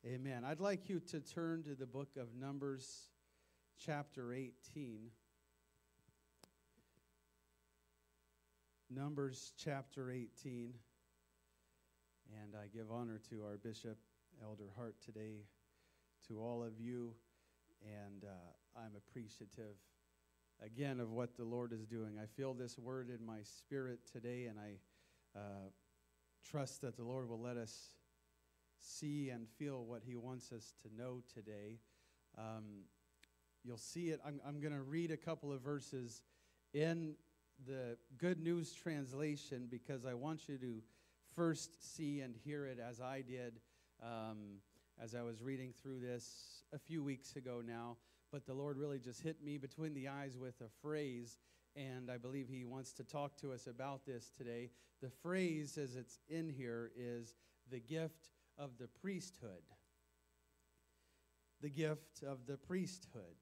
Amen. I'd like you to turn to the book of Numbers, chapter 18. Numbers, chapter 18. And I give honor to our Bishop, Elder Hart, today, to all of you. And I'm appreciative, again, of what the Lord is doing. I feel this word in my spirit today, and I trust that the Lord will let us see and feel what He wants us to know today. You'll see it. I'm going to read a couple of verses in the Good News translation because I want you to first see and hear it as I did as I was reading through this a few weeks ago now. But the Lord really just hit me between the eyes with a phrase, and I believe He wants to talk to us about this today. The phrase, as it's in here, is the gift of the priesthood. The gift of the priesthood.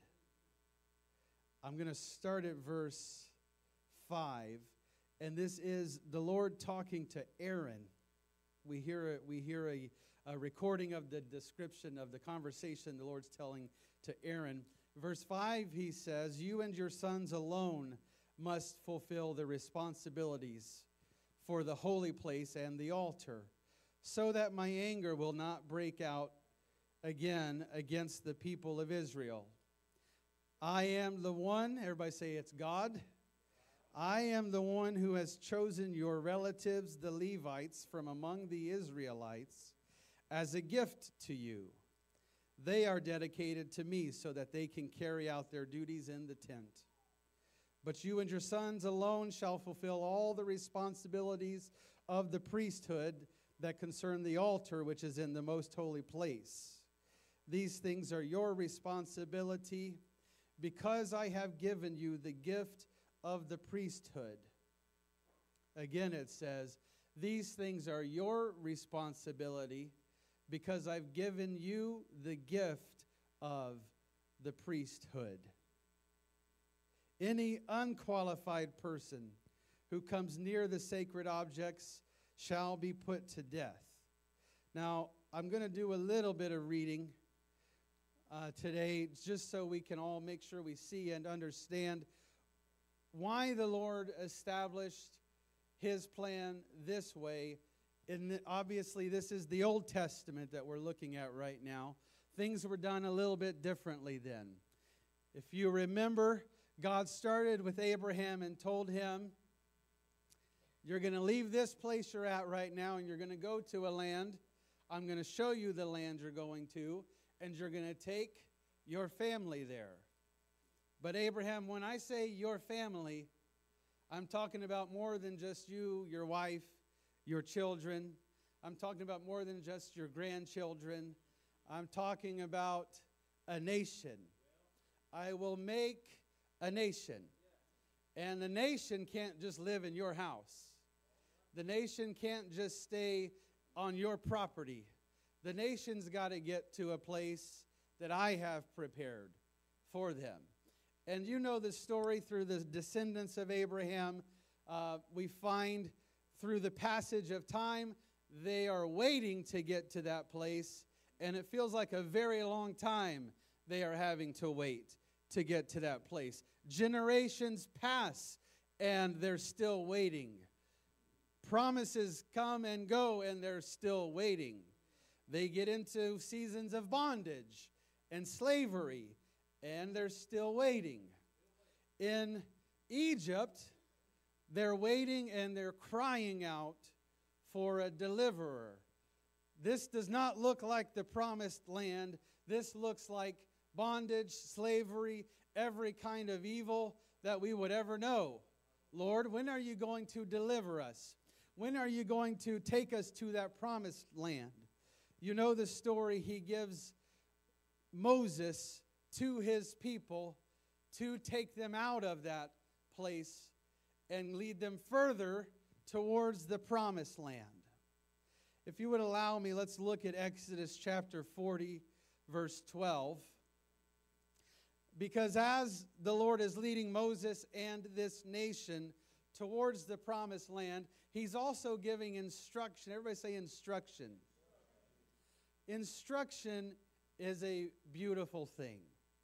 I'm going to start at verse 5, and this is the Lord talking to Aaron. We hear a recording of the description of the conversation the Lord's telling to Aaron. Verse 5, He says, "You and your sons alone must fulfill the responsibilities for the holy place and the altar, so that my anger will not break out again against the people of Israel. I am the one," everybody say it's God. "I am the one who has chosen your relatives, the Levites, from among the Israelites as a gift to you. They are dedicated to me so that they can carry out their duties in the tent. But you and your sons alone shall fulfill all the responsibilities of the priesthood that concern the altar which is in the most holy place. These things are your responsibility because I have given you the gift of the priesthood." Again it says, "These things are your responsibility because I've given you the gift of the priesthood. Any unqualified person who comes near the sacred objects shall be put to death." Now, I'm going to do a little bit of reading today just so we can all make sure we see and understand why the Lord established His plan this way. And obviously, this is the Old Testament that we're looking at right now. Things were done a little bit differently then. If you remember, God started with Abraham and told him, "You're going to leave this place you're at right now and you're going to go to a land. I'm going to show you the land you're going to, and you're going to take your family there." But Abraham, when I say your family, I'm talking about more than just you, your wife, your children. I'm talking about more than just your grandchildren. I'm talking about a nation. I will make a nation. And the nation can't just live in your house. The nation can't just stay on your property. The nation's got to get to a place that I have prepared for them. And you know the story through the descendants of Abraham. We find through the passage of time, they are waiting to get to that place. And it feels like a very long time they are having to wait to get to that place. Generations pass and they're still waiting. Promises come and go and they're still waiting. They get into seasons of bondage and slavery and they're still waiting. In Egypt, they're waiting and they're crying out for a deliverer. This does not look like the promised land. This looks like bondage, slavery, every kind of evil that we would ever know. Lord, when are you going to deliver us? When are you going to take us to that promised land? You know the story. He gives Moses to his people to take them out of that place and lead them further towards the promised land. If you would allow me, let's look at Exodus chapter 40, verse 12. Because as the Lord is leading Moses and this nation towards the promised land, He's also giving instruction. Everybody say instruction. Instruction is a beautiful thing.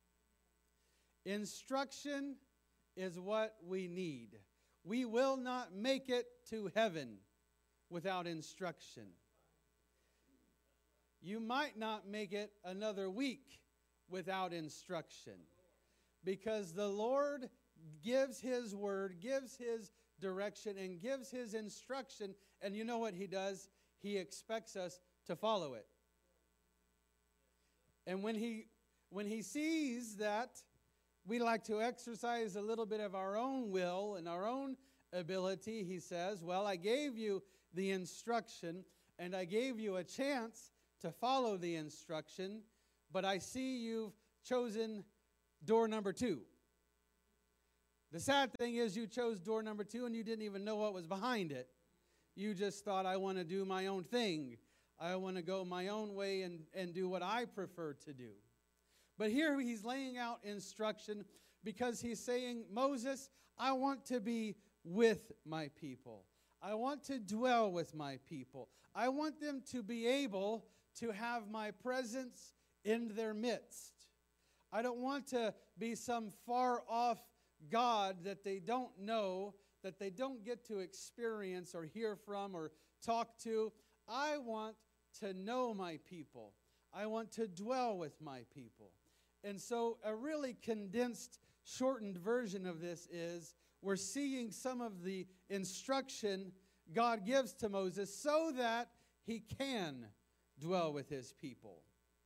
Instruction is what we need. We will not make it to heaven without instruction. You might not make it another week without instruction, because the Lord gives His word, gives His direction, and gives His instruction, and you know what He does? He expects us to follow it. And when he sees that we like to exercise a little bit of our own will and our own ability, He says, well, I gave you the instruction, and I gave you a chance to follow the instruction, but I see you've chosen door number 2. The sad thing is you chose door number 2 and you didn't even know what was behind it. You just thought, I want to do my own thing. I want to go my own way and do what I prefer to do. But here He's laying out instruction because He's saying, Moses, I want to be with my people. I want to dwell with my people. I want them to be able to have my presence in their midst. I don't want to be some far off God that they don't know, that they don't get to experience or hear from or talk to. I want to know my people. I want to dwell with my people. And so a really condensed, shortened version of this is we're seeing some of the instruction God gives to Moses so that he can dwell with his people.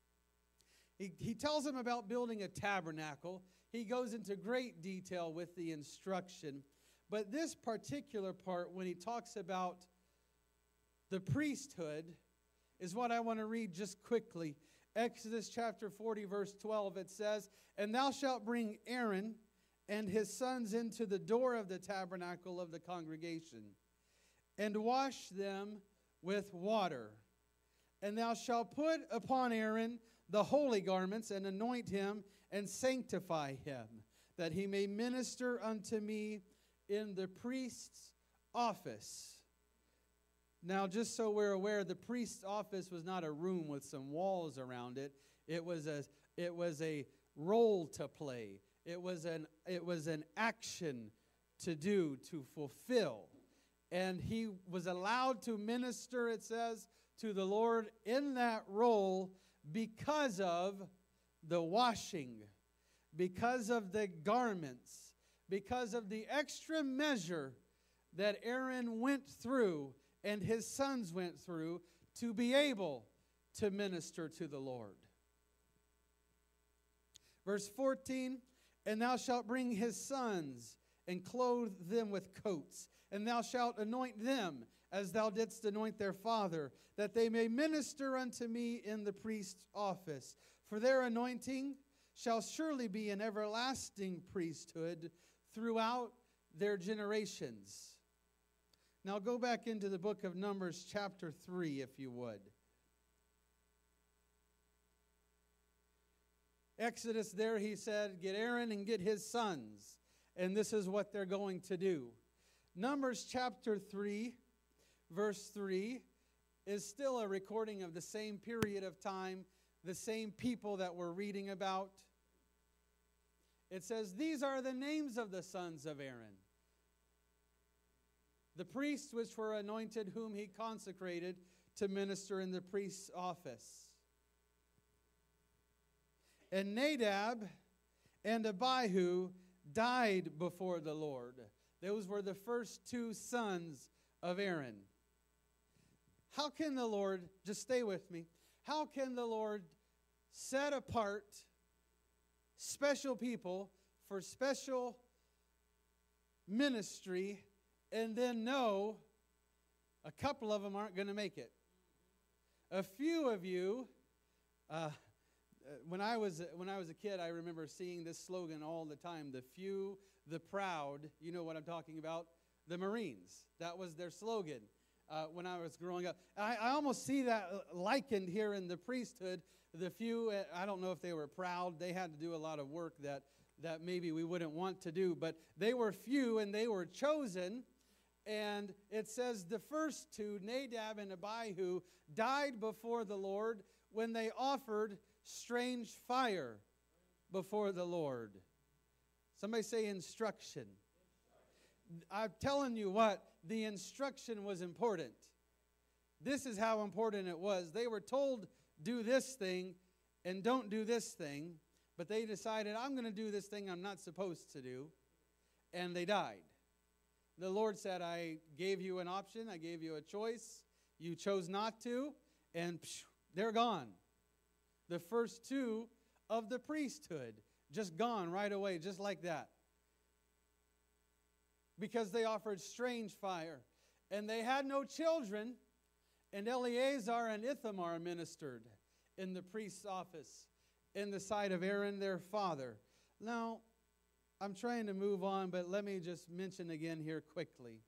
He tells him about building a tabernacle. He goes into great detail with the instruction. But this particular part, when he talks about the priesthood, is what I want to read just quickly. Exodus chapter 40, verse 12, it says, "And thou shalt bring Aaron and his sons into the door of the tabernacle of the congregation, and wash them with water. And thou shalt put upon Aaron the holy garments, and anoint him, and sanctify him, that he may minister unto me in the priest's office." Now, just so we're aware, the priest's office was not a room with some walls around it. It was a role to play. It was an action to do, to fulfill. And he was allowed to minister, it says, to the Lord in that role because of the washing, because of the garments, because of the extra measure that Aaron went through and his sons went through to be able to minister to the Lord. Verse 14, "And thou shalt bring his sons, and clothe them with coats, and thou shalt anoint them, as thou didst anoint their father, that they may minister unto me in the priest's office. For their anointing shall surely be an everlasting priesthood throughout their generations." Now go back into the book of Numbers chapter 3, if you would. Exodus there, he said, get Aaron and get his sons. And this is what they're going to do. Numbers chapter 3, verse 3, is still a recording of the same period of time, the same people that we're reading about. It says, "These are the names of the sons of Aaron, the priests which were anointed, whom he consecrated to minister in the priest's office. And Nadab and Abihu died before the Lord." Those were the first 2 sons of Aaron. How can the Lord, just stay with me, how can the Lord set apart special people for special ministry and then know a couple of them aren't going to make it? A few of you, when I was a kid, I remember seeing this slogan all the time: the few, the proud. You know what I'm talking about? The Marines. That was their slogan when I was growing up. I almost see that likened here in the priesthood. The few, I don't know if they were proud. They had to do a lot of work that maybe we wouldn't want to do. But they were few and they were chosen. And it says the first 2, Nadab and Abihu, died before the Lord when they offered strange fire before the Lord. Somebody say instruction. I'm telling you what, the instruction was important. This is how important it was. They were told, do this thing and don't do this thing. But they decided, I'm going to do this thing I'm not supposed to do. And they died. The Lord said, I gave you an option. I gave you a choice. You chose not to. And they're gone. The first two of the priesthood just gone right away, just like that. Because they offered strange fire. And they had no children. And Eleazar and Ithamar ministered in the priest's office in the sight of Aaron, their father. Now, I'm trying to move on, but let me just mention again here quickly.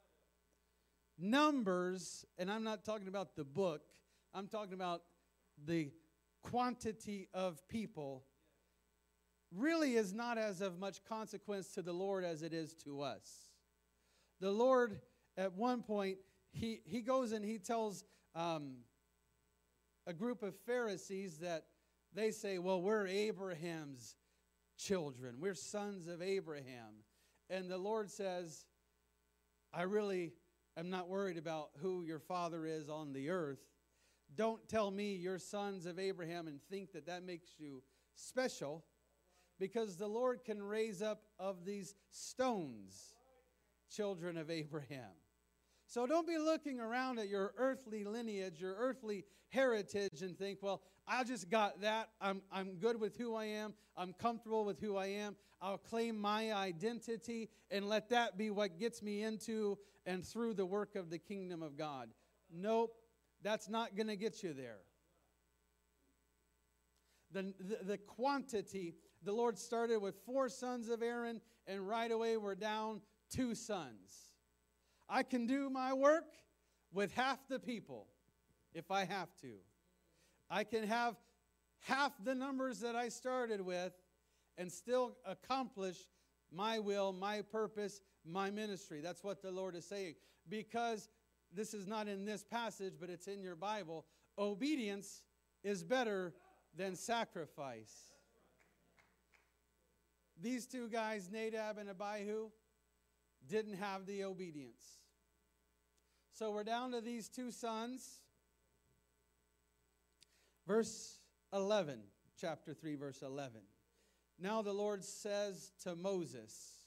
Numbers, and I'm not talking about the book, I'm talking about the quantity of people, really is not as of much consequence to the Lord as it is to us. The Lord, at one point, he goes and he tells a group of Pharisees that they say, well, we're Abraham's children. We're sons of Abraham. And the Lord says, I really am not worried about who your father is on the earth. Don't tell me you're sons of Abraham and think that that makes you special, because the Lord can raise up of these stones children of Abraham. So don't be looking around at your earthly lineage, your earthly heritage, and think, well, I just got that. I'm good with who I am. I'm comfortable with who I am. I'll claim my identity and let that be what gets me into and through the work of the kingdom of God. Nope, that's not going to get you there. The quantity, the Lord started with 4 sons of Aaron, and right away we're down 2 sons. I can do my work with half the people if I have to. I can have half the numbers that I started with and still accomplish my will, my purpose, my ministry. That's what the Lord is saying. Because this is not in this passage, but it's in your Bible. Obedience is better than sacrifice. These 2 guys, Nadab and Abihu, didn't have the obedience. So we're down to these 2 sons. Verse 11, chapter 3, verse 11. Now the Lord says to Moses,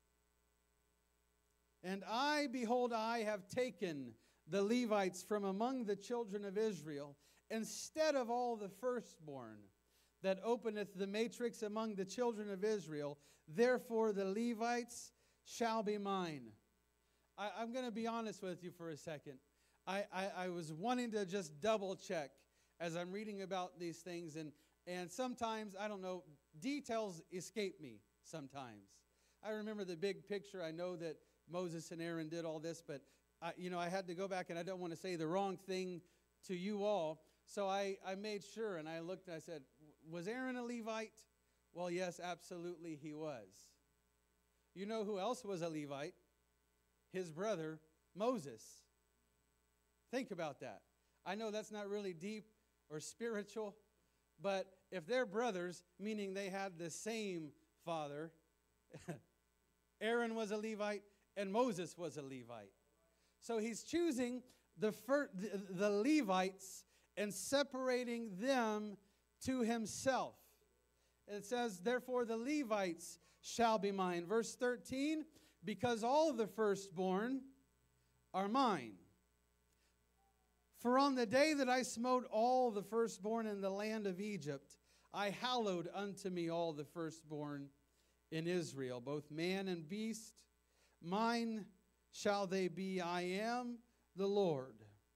and I, behold, I have taken the Levites from among the children of Israel, instead of all the firstborn that openeth the matrix among the children of Israel. Therefore the Levites shall be mine. I'm going to be honest with you for a second. I was wanting to just double check as I'm reading about these things, and sometimes, I don't know, details escape me sometimes. I remember the big picture. I know that Moses and Aaron did all this, but I had to go back, and I don't want to say the wrong thing to you all. So I made sure, and I looked and I said, was Aaron a Levite? Well, yes, absolutely he was. You know who else was a Levite? His brother, Moses. Think about that. I know that's not really deep or spiritual, but if they're brothers, meaning they had the same father, Aaron was a Levite and Moses was a Levite. So he's choosing the Levites and separating them to himself. It says, therefore the Levites shall be mine. Verse 13, because all the firstborn are mine. For on the day that I smote all the firstborn in the land of Egypt, I hallowed unto me all the firstborn in Israel, both man and beast. Mine shall they be. I am the Lord.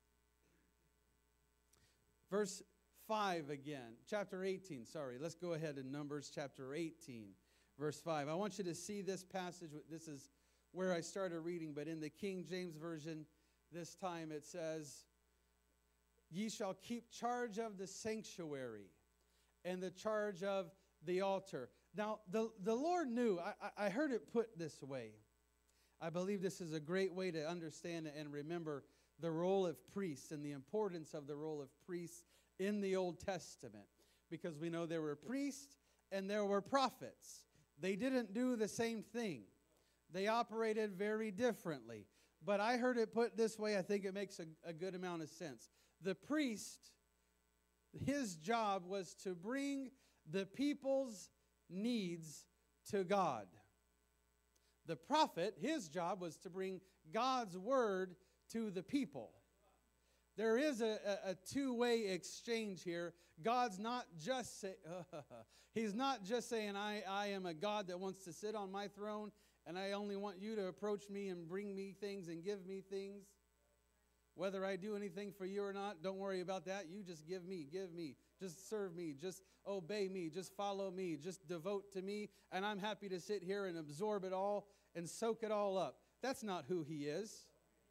Verse 5 again. Chapter 18, sorry. Let's go ahead in Numbers chapter 18, verse 5. I want you to see this passage. This is where I started reading, but in the King James Version, this time it says, ye shall keep charge of the sanctuary and the charge of the altar. Now, the Lord knew, I heard it put this way. I believe this is a great way to understand and remember the role of priests and the importance of the role of priests in the Old Testament, because we know there were priests and there were prophets. They didn't do the same thing. They operated very differently. But I heard it put this way. I think it makes a good amount of sense. The priest, his job was to bring the people's needs to God. The prophet, his job was to bring God's word to the people. There is a two-way exchange here. God's not just He's not just saying, I am a God that wants to sit on my throne, and I only want you to approach me and bring me things and give me things. Whether I do anything for you or not, don't worry about that. You just give me. Just serve me. Just obey me. Just follow me. Just devote to me. And I'm happy to sit here and absorb it all and soak it all up. That's not who He is.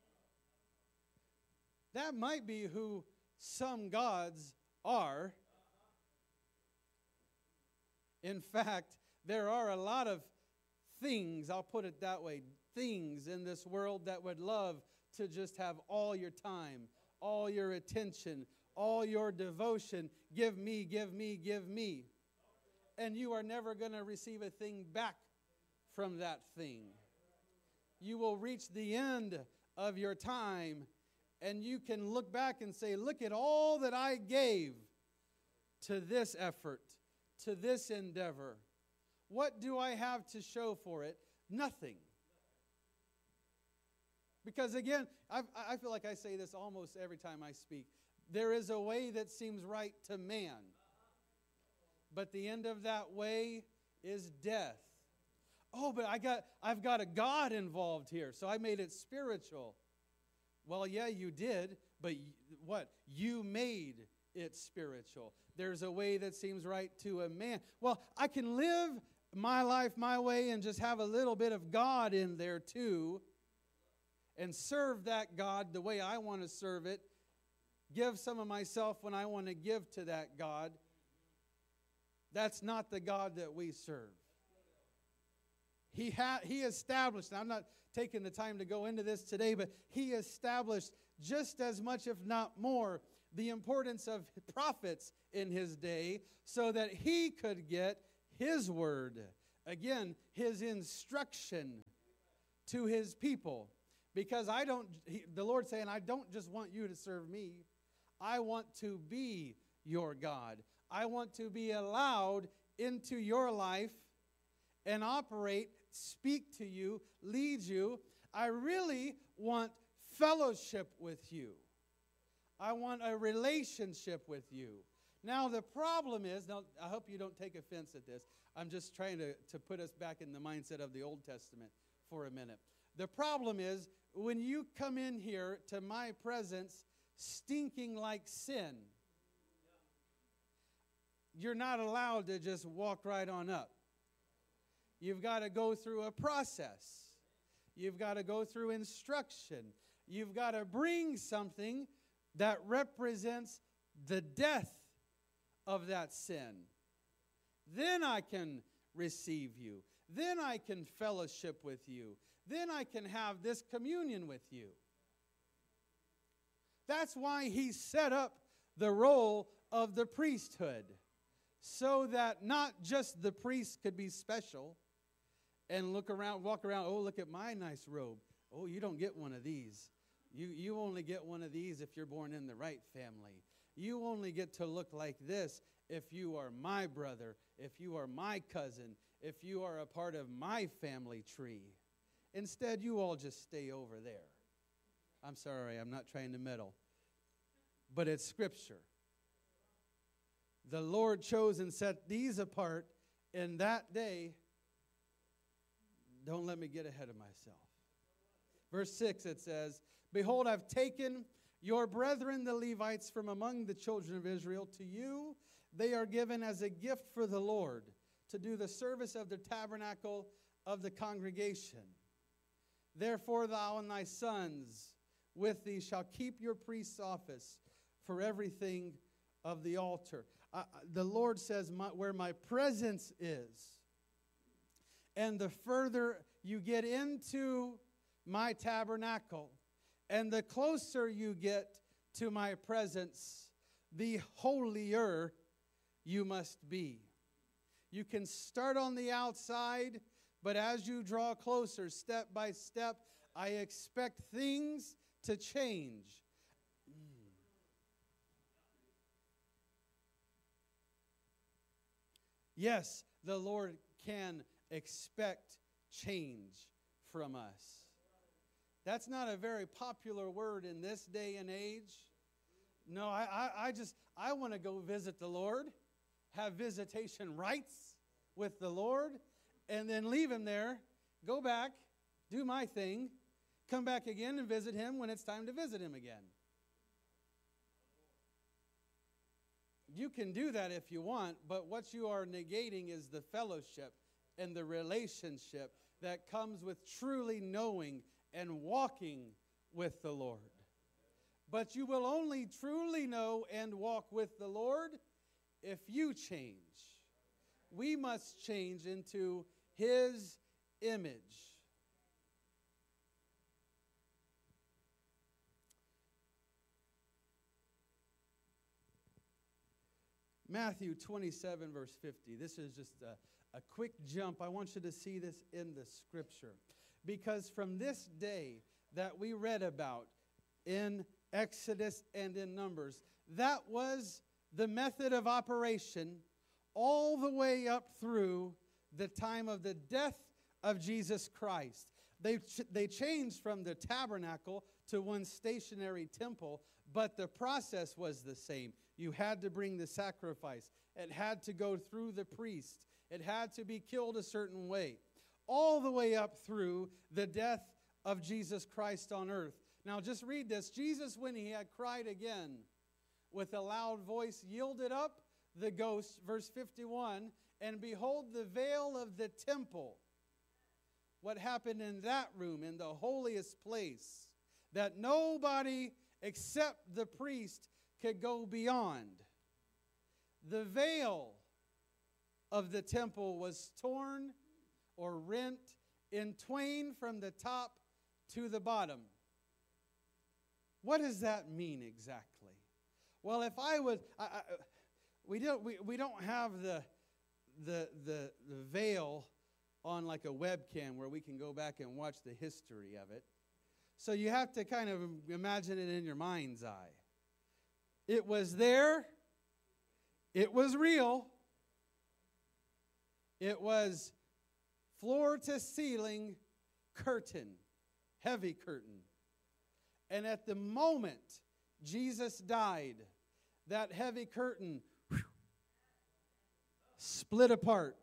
That might be who some gods are. In fact, there are a lot of things, I'll put it that way, things in this world that would love to just have all your time, all your attention, all your devotion. Give me, give me, give me. And you are never going to receive a thing back from that thing. You will reach the end of your time, and you can look back and say, look at all that I gave to this effort, to this endeavor. What do I have to show for it? Nothing. Because again, I feel like I say this almost every time I speak. There is a way that seems right to man, but the end of that way is death. Oh, but I've got a God involved here, so I made it spiritual. Well, yeah, you did, but what? You made it spiritual. There's a way that seems right to a man. Well, I can live my life my way and just have a little bit of God in there too, and serve that God the way I want to serve it, give some of myself when I want to give to that God. That's not the God that we serve. He established, and I'm not taking the time to go into this today, but He established just as much, if not more, the importance of prophets in His day so that He could get His word. Again, His instruction to His people. Because the Lord's saying, I don't just want you to serve me. I want to be your God. I want to be allowed into your life and operate, speak to you, lead you. I really want fellowship with you. I want a relationship with you. Now, the problem is, now I hope you don't take offense at this. I'm just trying to put us back in the mindset of the Old Testament for a minute. The problem is, when you come in here to my presence stinking like sin, you're not allowed to just walk right on up. You've got to go through a process. You've got to go through instruction. You've got to bring something that represents the death of that sin. Then I can receive you. Then I can fellowship with you. Then I can have this communion with you. That's why He set up the role of the priesthood, so that not just the priest could be special and walk around, oh, look at my nice robe. Oh, you don't get one of these. You only get one of these if you're born in the right family. You only get to look like this if you are my brother, if you are my cousin, if you are a part of my family tree. Instead, you all just stay over there. I'm sorry, I'm not trying to meddle. But it's Scripture. The Lord chose and set these apart in that day. Don't let me get ahead of myself. Verse 6, it says, Behold, I've taken your brethren, the Levites, from among the children of Israel. To you they are given as a gift for the Lord, to do the service of the tabernacle of the congregation. Therefore thou and thy sons with thee shall keep your priest's office for everything of the altar. The Lord says, where my presence is. And the further you get into my tabernacle, and the closer you get to my presence, the holier you must be. You can start on the outside, but as you draw closer, step by step, I expect things to change. Yes, the Lord can expect change from us. That's not a very popular word in this day and age. No, I want to go visit the Lord, have visitation rights with the Lord, and then leave Him there, go back, do my thing, come back again and visit Him when it's time to visit Him again. You can do that if you want, but what you are negating is the fellowship and the relationship that comes with truly knowing and walking with the Lord. But you will only truly know and walk with the Lord if you change. We must change into His image. Matthew 27, verse 50. This is just a quick jump. I want you to see this in the Scripture. Because from this day that we read about in Exodus and in Numbers, that was the method of operation all the way up through the time of the death of Jesus Christ. They changed from the tabernacle to one stationary temple, but the process was the same. You had to bring the sacrifice. It had to go through the priest. It had to be killed a certain way. All the way up through the death of Jesus Christ on earth. Now just read this. Jesus, when He had cried again with a loud voice, yielded up the ghost, verse 51, and behold, the veil of the temple. What happened in that room, in the holiest place, that nobody except the priest could go beyond. The veil of the temple was torn or rent in twain from the top to the bottom. What does that mean exactly? Well, if I would, we don't have the veil on like a webcam where we can go back and watch the history of it. So you have to kind of imagine it in your mind's eye. It was there. It was real. It was floor to ceiling curtain, heavy curtain. And at the moment Jesus died, that heavy curtain split apart.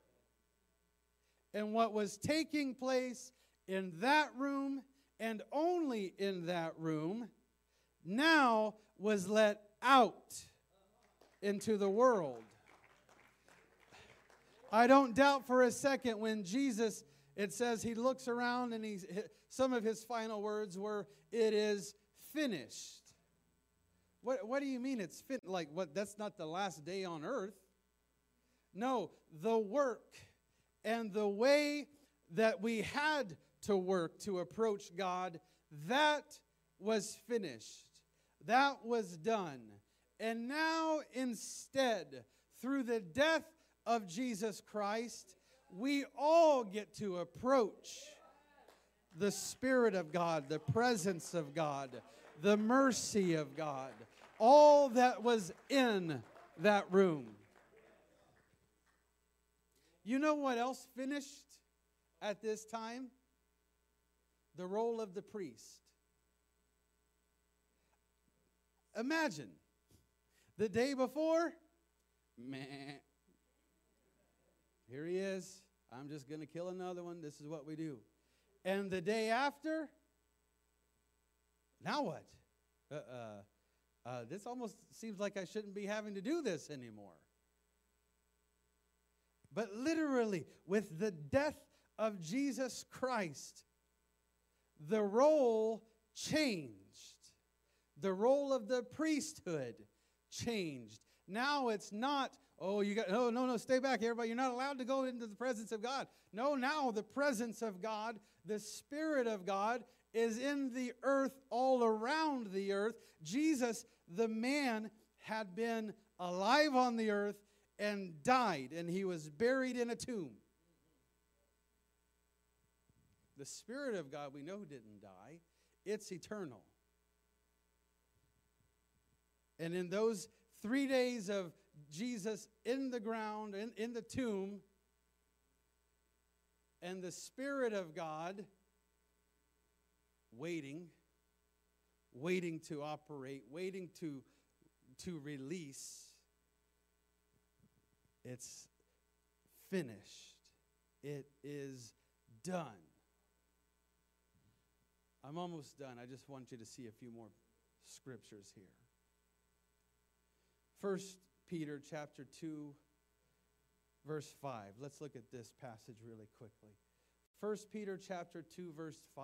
And what was taking place in that room and only in that room now was let out into the world. I don't doubt for a second when Jesus, it says He looks around and some of His final words were, "It is finished." What do you mean it's finished? Like what? That's not the last day on earth. No, the work and the way that we had to work to approach God, that was finished. That was done. And now instead, through the death of Jesus Christ, we all get to approach the Spirit of God, the presence of God, the mercy of God, all that was in that room. You know what else finished at this time? The role of the priest. Imagine, the day before, meh, here he is. I'm just going to kill another one. This is what we do. And the day after, now what? This almost seems like I shouldn't be having to do this anymore. But literally, with the death of Jesus Christ, the role changed. The role of the priesthood changed. Now it's not, no, stay back, everybody. You're not allowed to go into the presence of God. No, now the presence of God, the Spirit of God, is in the earth, all around the earth. Jesus, the man, had been alive on the earth and died, and he was buried in a tomb. The Spirit of God, we know, didn't die. It's eternal. And in those 3 days of Jesus in the ground, in the tomb, and the Spirit of God waiting to operate, waiting to release, it's finished. It is done. I'm almost done. I just want you to see a few more scriptures here. 1 Peter chapter 2, verse 5. Let's look at this passage really quickly. 1 Peter chapter 2, verse 5.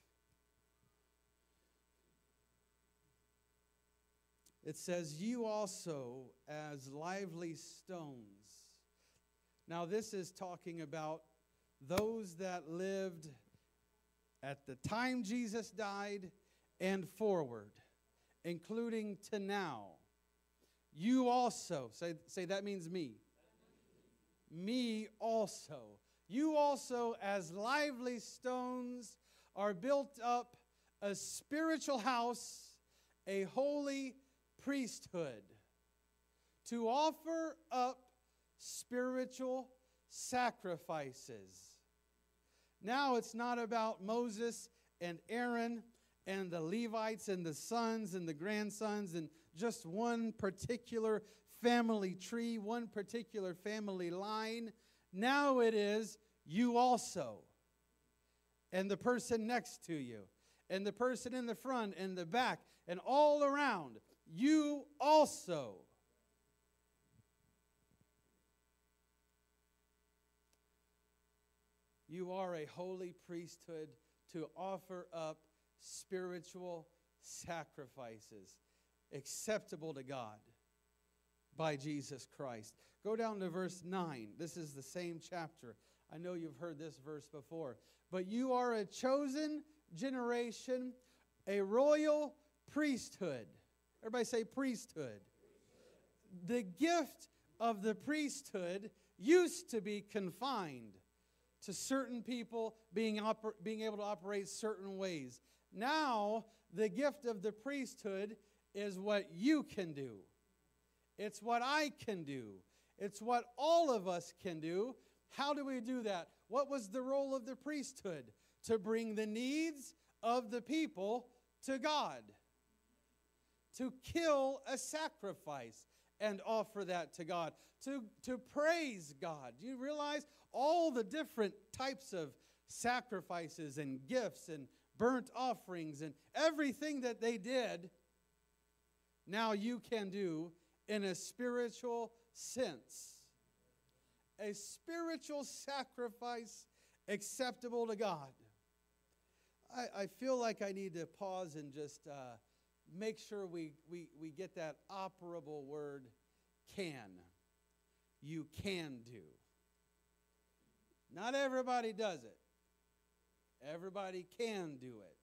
It says, you also as lively stones. Now this is talking about those that lived at the time Jesus died and forward, including to now. You also, say that means me. Me also. You also as lively stones are built up a spiritual house, a holy priesthood, to offer up spiritual sacrifices. Now it's not about Moses and Aaron and the Levites and the sons and the grandsons and just one particular family tree, one particular family line. Now it is you also, and the person next to you, and the person in the front and the back, and all around. You also. You are a holy priesthood to offer up spiritual sacrifices acceptable to God by Jesus Christ. Go down to verse 9. This is the same chapter. I know you've heard this verse before. But you are a chosen generation, a royal priesthood. Everybody say priesthood. The gift of the priesthood used to be confined to certain people being able to operate certain ways. Now, the gift of the priesthood is what you can do. It's what I can do. It's what all of us can do. How do we do that? What was the role of the priesthood? To bring the needs of the people to God. To kill a sacrifice and offer that to God. To praise God. Do you realize all the different types of sacrifices and gifts and burnt offerings and everything that they did, now you can do in a spiritual sense. A spiritual sacrifice acceptable to God. I feel like I need to pause and just make sure we get that operable word, can. You can do. Not everybody does it. Everybody can do it.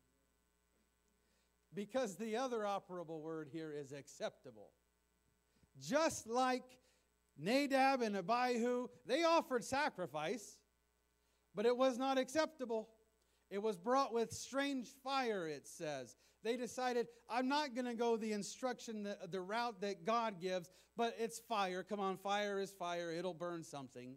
Because the other operable word here is acceptable. Just like Nadab and Abihu, they offered sacrifice, but it was not acceptable. It was brought with strange fire, it says. They decided, I'm not going to go the instruction, the route that God gives, but it's fire. Come on, fire is fire. It'll burn something.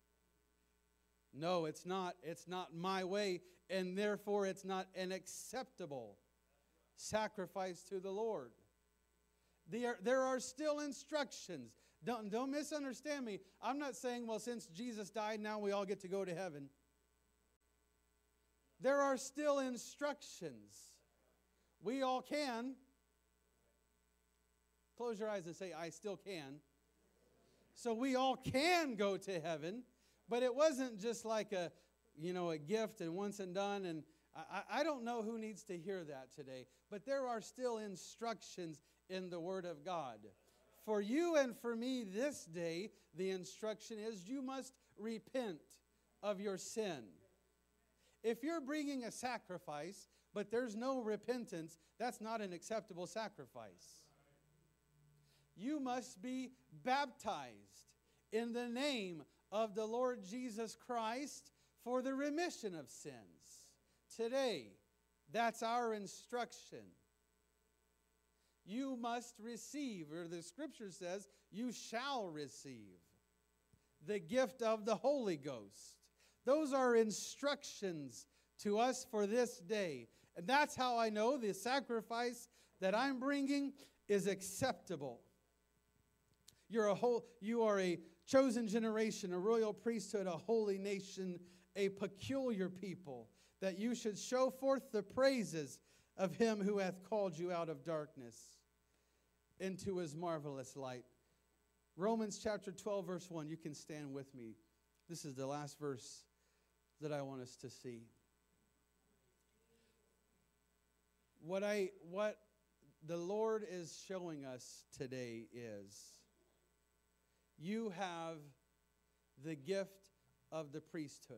No, it's not. It's not my way, and therefore it's not an acceptable sacrifice to the Lord. There are still instructions. Don't misunderstand me. I'm not saying, well, since Jesus died, now we all get to go to heaven. There are still instructions. We all can. Close your eyes and say, I still can. So we all can go to heaven, but it wasn't just like a gift and once and done. And I don't know who needs to hear that today, but there are still instructions in the Word of God. For you and for me this day, the instruction is you must repent of your sin. If you're bringing a sacrifice, but there's no repentance, that's not an acceptable sacrifice. You must be baptized in the name of the Lord Jesus Christ for the remission of sins. Today, that's our instruction. You must receive, or the Scripture says, you shall receive the gift of the Holy Ghost. Those are instructions to us for this day. And that's how I know the sacrifice that I'm bringing is acceptable. You are a chosen generation, a royal priesthood, a holy nation, a peculiar people, that you should show forth the praises of him who hath called you out of darkness into his marvelous light. Romans chapter 12, verse 1. You can stand with me. This is the last verse that I want us to see. What the Lord is showing us today is you have the gift of the priesthood.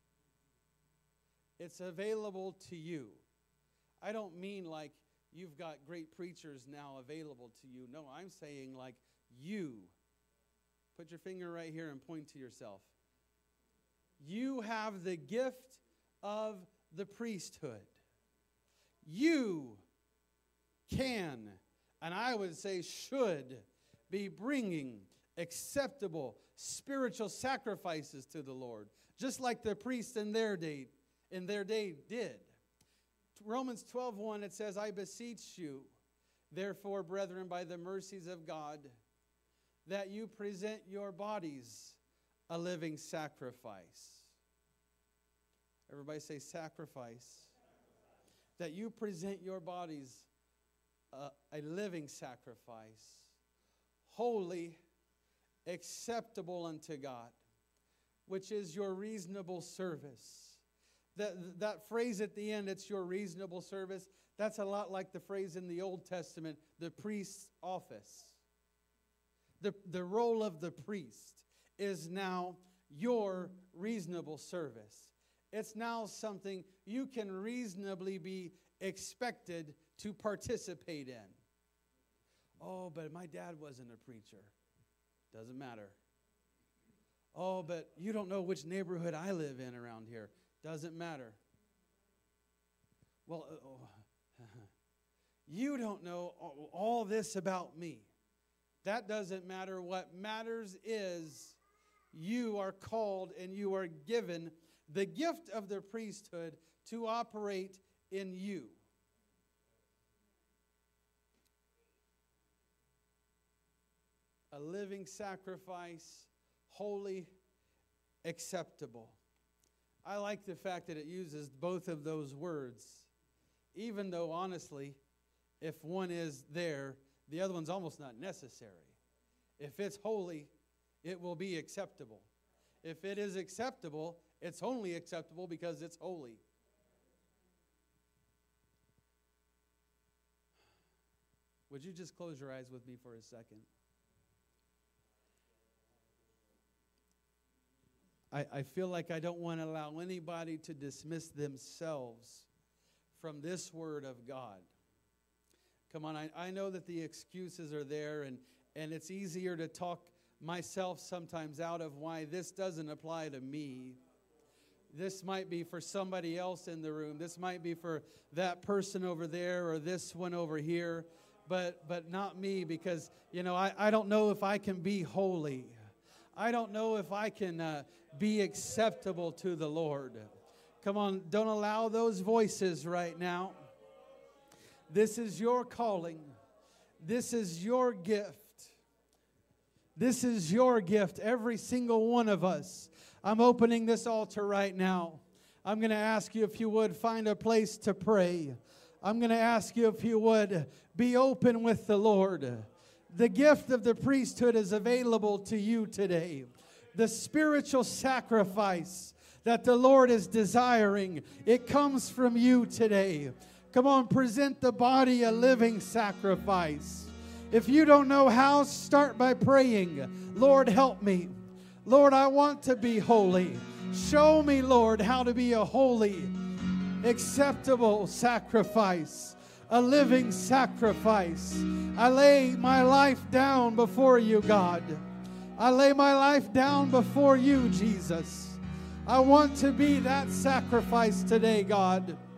It's available to you. I don't mean like you've got great preachers now available to you. No, I'm saying like you. Put your finger right here and point to yourself. You have the gift of the priesthood. You can, and I would say should, be bringing acceptable spiritual sacrifices to the Lord, just like the priests in their day did. Romans 12:1, it says, I beseech you, therefore, brethren, by the mercies of God, that you present your bodies a living sacrifice. Everybody say sacrifice. That you present your bodies a living sacrifice, holy, acceptable unto God, which is your reasonable service. That phrase at the end, it's your reasonable service, that's a lot like the phrase in the Old Testament, the priest's office. The role of the priest is now your reasonable service. It's now something you can reasonably be expected to participate in. Oh, but my dad wasn't a preacher. Doesn't matter. Oh, but you don't know which neighborhood I live in around here. Doesn't matter. Well, you don't know all this about me. That doesn't matter. What matters is you are called and you are given the gift of the priesthood to operate in you. A living sacrifice, holy, acceptable. I like the fact that it uses both of those words, even though honestly, if one is there, the other one's almost not necessary. If it's holy, it will be acceptable. If it is acceptable, it's only acceptable because it's holy. Would you just close your eyes with me for a second? I feel like I don't want to allow anybody to dismiss themselves from this word of God. Come on, I know that the excuses are there, and it's easier to talk myself sometimes out of why this doesn't apply to me. This might be for somebody else in the room. This might be for that person over there or this one over here, but not me, because, I don't know if I can be holy. I don't know if I can be acceptable to the Lord. Come on, don't allow those voices right now. This is your calling. This is your gift. This is your gift, every single one of us. I'm opening this altar right now. I'm going to ask you if you would find a place to pray. I'm going to ask you if you would be open with the Lord. The gift of the priesthood is available to you today. The spiritual sacrifice that the Lord is desiring, it comes from you today. Come on, present the body a living sacrifice. If you don't know how, start by praying, Lord, help me. Lord, I want to be holy. Show me, Lord, how to be a holy, acceptable sacrifice. a living sacrifice. I lay my life down before you, God. I lay my life down before you, Jesus. I want to be that sacrifice today, God.